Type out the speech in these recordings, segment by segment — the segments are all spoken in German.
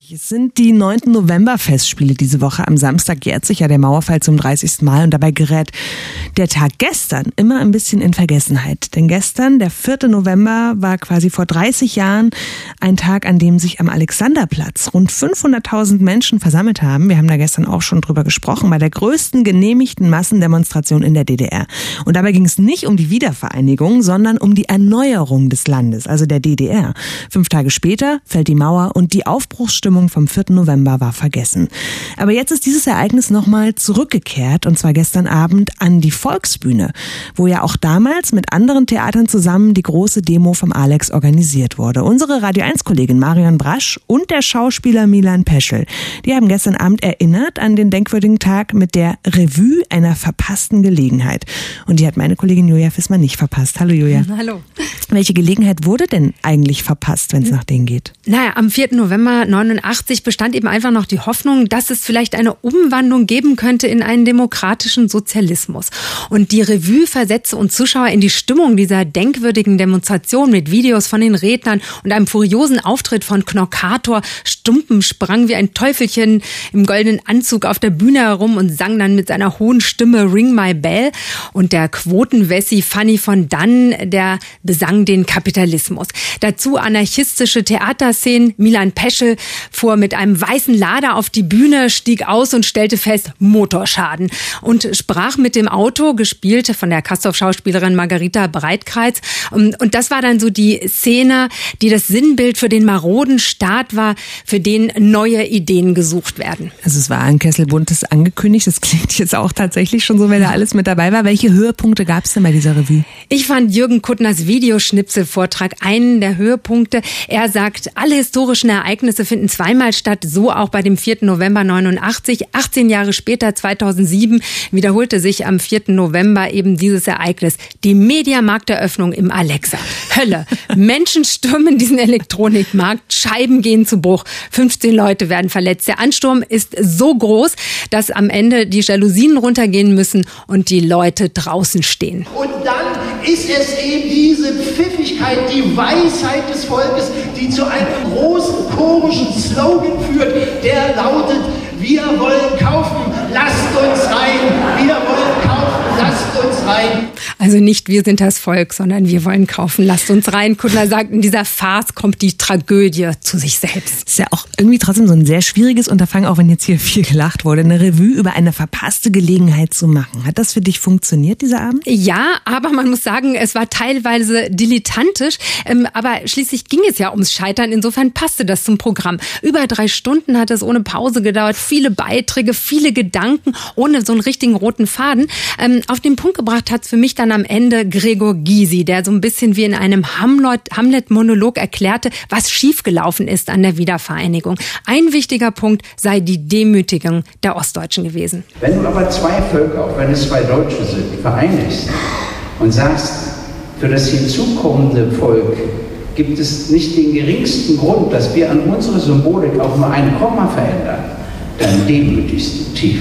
Es sind die 9. November-Festspiele diese Woche. Am Samstag jährt sich ja der Mauerfall zum 30. Mal und dabei gerät der Tag gestern immer ein bisschen in Vergessenheit. Denn gestern, der 4. November, war quasi vor 30 Jahren ein Tag, an dem sich am Alexanderplatz rund 500.000 Menschen versammelt haben. Wir haben da gestern auch schon drüber gesprochen, bei der größten genehmigten Massendemonstration in der DDR. Und dabei ging es nicht um die Wiedervereinigung, sondern um die Erneuerung des Landes, also der DDR. 5 Tage später fällt die Mauer und die Aufbruchsstimmung vom 4. November war vergessen. Aber jetzt ist dieses Ereignis nochmal zurückgekehrt, und zwar gestern Abend an die Volksbühne, wo ja auch damals mit anderen Theatern zusammen die große Demo vom Alex organisiert wurde. Unsere Radio-1-Kollegin Marion Brasch und der Schauspieler Milan Peschel, die haben gestern Abend erinnert an den denkwürdigen Tag mit der Revue einer verpassten Gelegenheit. Und die hat meine Kollegin Julia Fissmann nicht verpasst. Hallo Julia. Hallo. Welche Gelegenheit wurde denn eigentlich verpasst, wenn es nach denen geht? Naja, am 4. November 1989 bestand eben einfach noch die Hoffnung, dass es vielleicht eine Umwandlung geben könnte in einen demokratischen Sozialismus. Und die Revue versetzte uns Zuschauer in die Stimmung dieser denkwürdigen Demonstration mit Videos von den Rednern und einem furiosen Auftritt von Knorkator. Stumpen sprang wie ein Teufelchen im goldenen Anzug auf der Bühne herum und sang dann mit seiner hohen Stimme Ring My Bell. Und der Quotenwessi Fanny von Dann, der besang den Kapitalismus. Dazu anarchistische Theaterszenen. Milan Peschel fuhr mit einem weißen Lader auf die Bühne, stieg aus und stellte fest, Motorschaden. Und sprach mit dem Auto, gespielt von der Castorf-Schauspielerin Margarita Breitkreuz. Und das war dann so die Szene, die das Sinnbild für den maroden Staat war, für den neue Ideen gesucht werden. Also es war ein Kessel Buntes angekündigt. Das klingt jetzt auch tatsächlich schon so, wenn da alles mit dabei war. Welche Höhepunkte gab es denn bei dieser Revue? Ich fand Jürgen Kuttners Videoschnipselvortrag einen der Höhepunkte. Er sagt, alle historischen Ereignisse finden zweimal statt, so auch bei dem 4. November 89. 18 Jahre später, 2007, wiederholte sich am 4. November eben dieses Ereignis. Die Mediamarkteröffnung im Alexa. Hölle. Menschen stürmen diesen Elektronikmarkt, Scheiben gehen zu Bruch, 15 Leute werden verletzt. Der Ansturm ist so groß, dass am Ende die Jalousien runtergehen müssen und die Leute draußen stehen. Und dann ist es eben diese Pfiffigkeit, die Weisheit des Volkes, die zu einem großen chorischen Slogan führt, der lautet: Wir wollen kaufen, lasst uns rein. Wir wollen kaufen, lasst uns rein. Also nicht wir sind das Volk, sondern wir wollen kaufen, lasst uns rein. Kuttner sagt, in dieser Farce kommt die Tragödie zu sich selbst. Das ist ja auch irgendwie trotzdem so ein sehr schwieriges Unterfangen, auch wenn jetzt hier viel gelacht wurde, eine Revue über eine verpasste Gelegenheit zu machen. Hat das für dich funktioniert, dieser Abend? Ja, aber man muss sagen, es war teilweise dilettantisch. Aber schließlich ging es ja ums Scheitern. Insofern passte das zum Programm. Über 3 Stunden hat es ohne Pause gedauert. Viele Beiträge, viele Gedanken, ohne so einen richtigen roten Faden. Auf den Punkt gebracht hat es für mich dann am Ende Gregor Gysi, der so ein bisschen wie in einem Hamlet-Monolog erklärte, was schiefgelaufen ist an der Wiedervereinigung. Ein wichtiger Punkt sei die Demütigung der Ostdeutschen gewesen. Wenn du aber 2 Völker, auch wenn es 2 Deutsche sind, vereinigst und sagst, für das hinzukommende Volk gibt es nicht den geringsten Grund, dass wir an unsere Symbolik auch nur ein Komma verändern, dann demütigst du tief.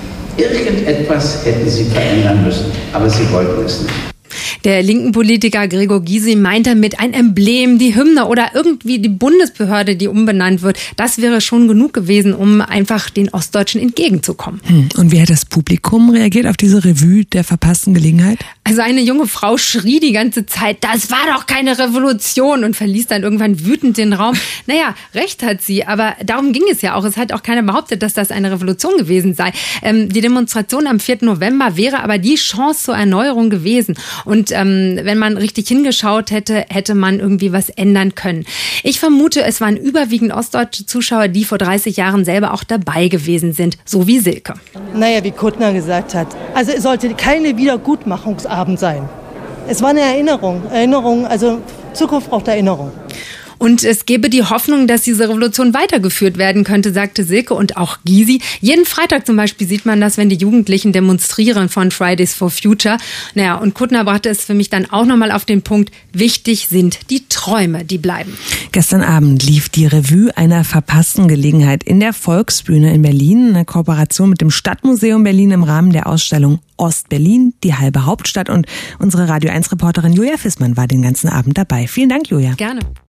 Irgendetwas hätten sie verändern müssen, aber sie wollten es nicht. Der linken Politiker Gregor Gysi meint damit ein Emblem, die Hymne oder irgendwie die Bundesbehörde, die umbenannt wird. Das wäre schon genug gewesen, um einfach den Ostdeutschen entgegenzukommen. Und wie hat das Publikum reagiert auf diese Revue der verpassten Gelegenheit? Also eine junge Frau schrie die ganze Zeit, das war doch keine Revolution, und verließ dann irgendwann wütend den Raum. Naja, recht hat sie, aber darum ging es ja auch. Es hat auch keiner behauptet, dass das eine Revolution gewesen sei. Die Demonstration am 4. November wäre aber die Chance zur Erneuerung gewesen. Und wenn man richtig hingeschaut hätte, hätte man irgendwie was ändern können. Ich vermute, es waren überwiegend ostdeutsche Zuschauer, die vor 30 Jahren selber auch dabei gewesen sind, so wie Silke. Naja, wie Kuttner gesagt hat, also es sollte keine Wiedergutmachungsabend sein. Es war eine Erinnerung, also Zukunft braucht Erinnerung. Und es gäbe die Hoffnung, dass diese Revolution weitergeführt werden könnte, sagte Silke und auch Gysi. Jeden Freitag zum Beispiel sieht man das, wenn die Jugendlichen demonstrieren von Fridays for Future. Naja, und Kuttner brachte es für mich dann auch nochmal auf den Punkt, wichtig sind die Träume, die bleiben. Gestern Abend lief die Revue einer verpassten Gelegenheit in der Volksbühne in Berlin, eine Kooperation mit dem Stadtmuseum Berlin im Rahmen der Ausstellung Ostberlin, die halbe Hauptstadt. Und unsere Radio 1-Reporterin Julia Fissmann war den ganzen Abend dabei. Vielen Dank, Julia. Gerne.